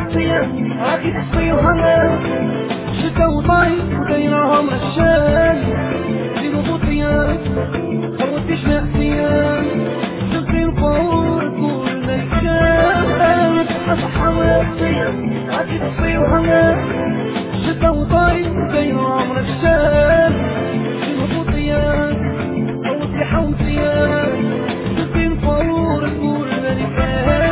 راكي تصيوها شتا وطايف ودايرهم الشام زينو بوطيان خوتي شمعتيان شوفي الفور كل مكان أصحى راكي تصيوها شتا وطايف ودايرهم الشام زينو بوطيان خوتي حومتيان شوفي الفور كل مكان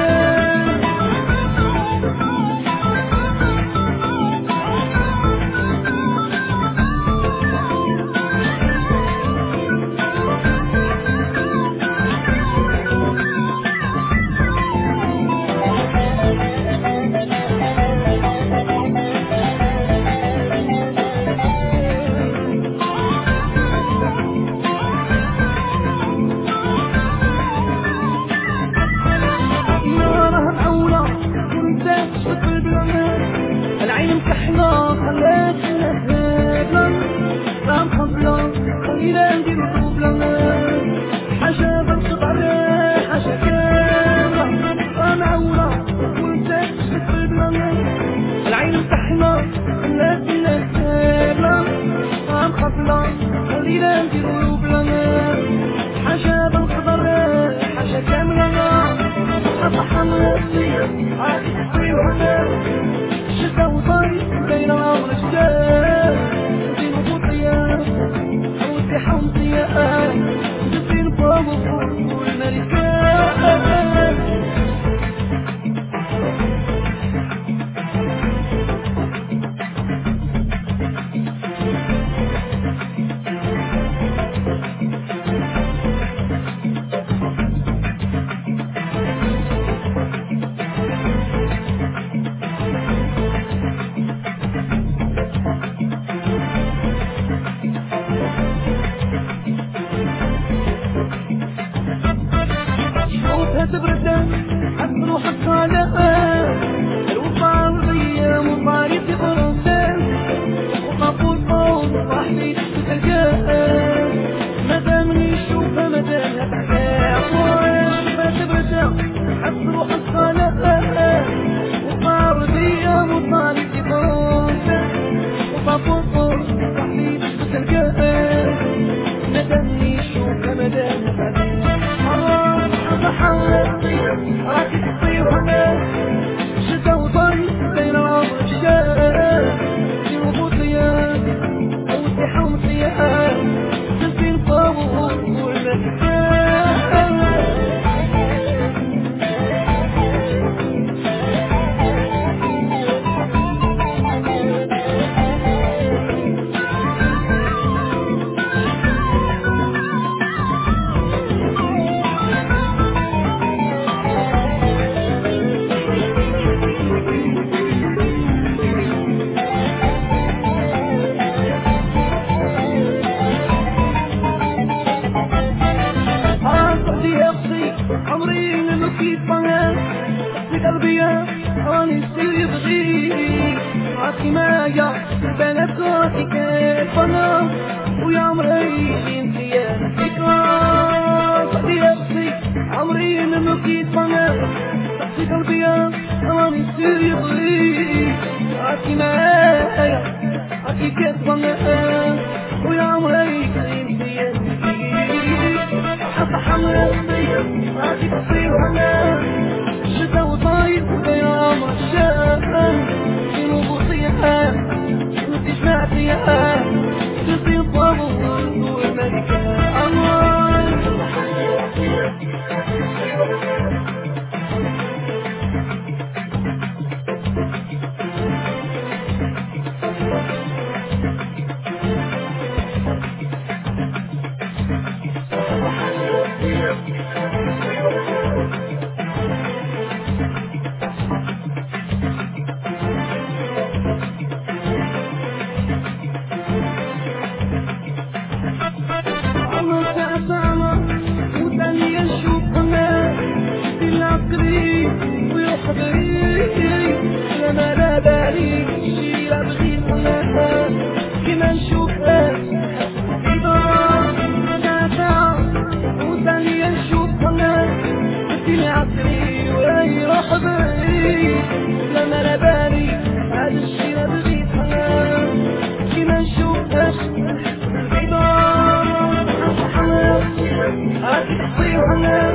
العين مكحلة خلاتنا هبلة رام خبلة خلينا ندير بروبلة حاجة برشط عليه حاجة كاملة معولة وانت تشتف البلة العين مكحلة خلاتنا هبلة رام خبلة خلينا ندير بروبلة حاجة بالخضر حاجة كاملة حمرا عادي تصير شتا وطايف بين الأمر الشام زينو بوطيان خوتي حومتيان زين بابو والملكان تبردان حسن روحك على الوفا الغيام وطاري في فرنسان وقفوا القوم وحدي تتلقاه مادام نشوفها مادام هتحكاها تبردان حسن روحك على الوفا الغيام وطاري في فرنسان وقفوا القوم وحدي تتلقاه مادام نشوفها مادام هتحكاها راكي تصيوها شتا وطايف بين الأمر الشام زينو بوطيان خوتي حومتيان شوفي الفور والمكان عمري نمكي فنان في قلبي راني سير بغيك عاطي مايا بنات كوتي كيف انا ويا عمري انتي فكرة صدي نفسي عمري نمكي فنان في قلبي راني سير بغيك عاطي مايا عاطي كيف انا ويا عمري انتي حتى حمرا راكي تصيوها شتا وطايف بين الأمر الشام زينو بوطيان خوتي شمعتيان شوفي البابو والملكان لما لا بالي شي لا بغيت كيما نشوفها وثانية نشوفها عصري ويروح بعيد لما لا نطيو حنا